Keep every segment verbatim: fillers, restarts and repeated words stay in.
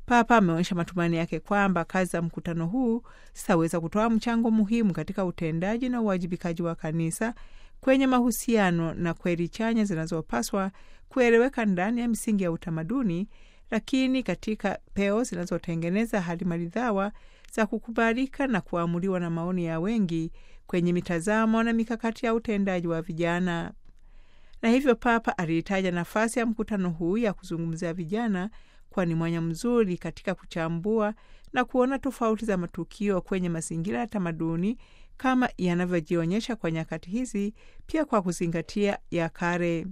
Papa ameonyesha matumaini yake kwamba kazi za mkutano huu zitaweza kutoa mchango muhimu katika utendaji na uwajibikaji wa kanisa kwenye mahusiano na kweli chanya zinazopaswa kueleweka ndani ya misingi ya utamaduni, lakini katika peo zinazotengeneza hali maridhawa za kukubalika na kuamuliwa na maoni ya wengi kwenye mitazamo na mikakati ya utendaji wa vijana. Na hivyo Papa alitaja nafasi ya mkutano huu ya kuzungumzia vijana kwa ni mwanya mzuri katika kuchambua na kuona tofauti za matukio kwenye mazingira ya tamaduni kama yanavyojionyesha kwa nyakati hizi, pia kwa kuzingatia ya kale,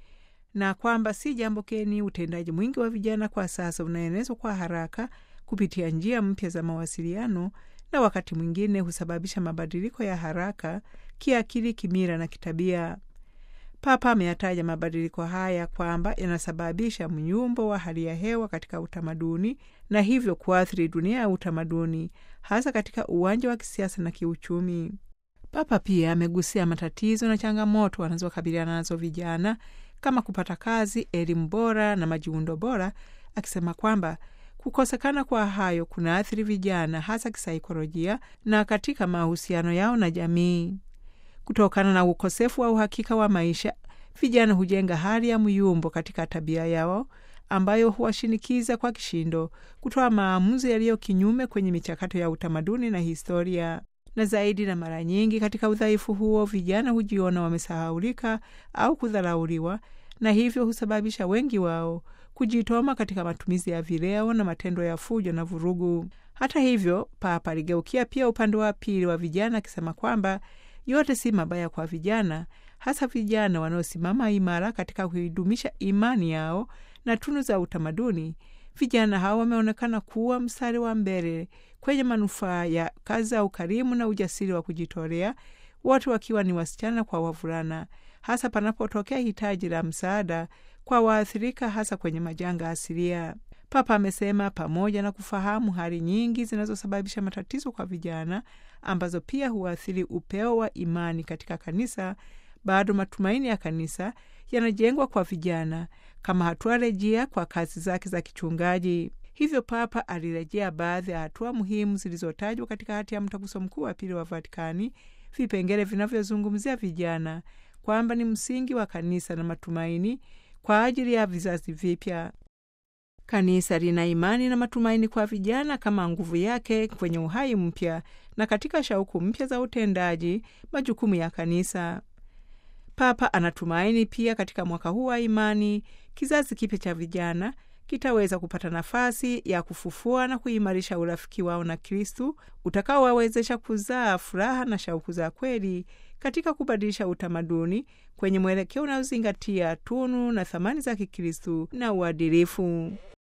na kwamba si jambo geni utendaji mwingi wa vijana kwa sasa unaenezwa kwa haraka kupitia njia mpya za mawasiliano, na wakati mwingine husababisha mabadiliko ya haraka kiakili, kimila na kitabia. Papa ameyataja mabadiliko haya kwamba yanasababisha mnyumbo wa hali ya hewa katika utamaduni na hivyo kuathiri dunia ya utamaduni, hasa katika uwanja wa kisiasa na kiuchumi. Papa pia amegusia matatizo na changamoto wanazokabiliana nazo vijana kama kupata kazi, elimu bora na majiundo bora, akisema kwamba kukosekana kwa hayo kunaathiri vijana hasa kisaikolojia na katika mahusiano yao na jamii. Kutokana na ukosefu wa uhakika wa maisha, vijana hujenga hali ya myumbo katika tabia yao ambayo huwashinikiza kwa kishindo kutoa maamuzi yaliyo kinyume kwenye michakato ya utamaduni na historia. Na zaidi na mara nyingi katika udhaifu huo, vijana hujiona wamesahaulika au kudharauliwa, na hivyo husababisha wengi wao kujitoma katika matumizi ya vileo na matendo ya fujo na vurugu. Hata hivyo, Papa aligeukia pia upande wa pili wa vijana akisema kwamba yote si mabaya kwa vijana, hasa vijana wanaosimama imara katika kuidumisha imani yao na tunu za utamaduni. Vijana hao wameonekana kuwa mstari wa mbele kwenye manufaa ya kazi za ukarimu na ujasiri wa kujitolea, wote wakiwa ni wasichana kwa wavulana, hasa panapotokea hitaji la msaada kwa waathirika, hasa kwenye majanga asilia. Papa amesema pamoja na kufahamu hali nyingi zinazosababisha matatizo kwa vijana ambazo pia huathiri upeo wa imani katika kanisa, bado matumaini ya kanisa yanajengwa kwa vijana kama hatua rejea kwa kazi zake za kichungaji. Hivyo Papa alirejea baadhi ya hatua muhimu zilizotajwa katika hati ya Mtaguso Mkuu wa Pili wa Vatikani, vipengele vinavyozungumzia vijana kwamba ni msingi wa kanisa na matumaini kwa ajili ya vizazi vipya. Kanisa lina imani na matumaini kwa vijana kama nguvu yake kwenye uhai mpya na katika shauku mpya za utendaji majukumu ya kanisa. Papa anatumaini pia katika mwaka huu wa imani, kizazi kipya cha vijana kitaweza kupata nafasi ya kufufua na kuimarisha urafiki wao na Kristu, utakaowawezesha kuzaa furaha na shauku za kweli katika kubadilisha utamaduni kwenye mwelekeo unaozingatia tunu na thamani za Kikristu na uadilifu.